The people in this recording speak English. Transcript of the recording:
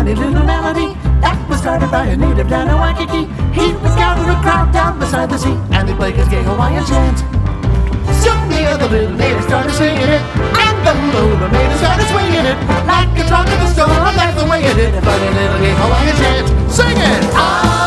funny little melody that was started by a native down in Waikiki. He was gathering a crowd down beside the sea, and he played his gay Hawaiian chant. Soon the other little natives started singing it, and the hula hula natives started swinging it. Like a tropical storm, that's the way it did. A funny little gay Hawaiian chant. Sing it!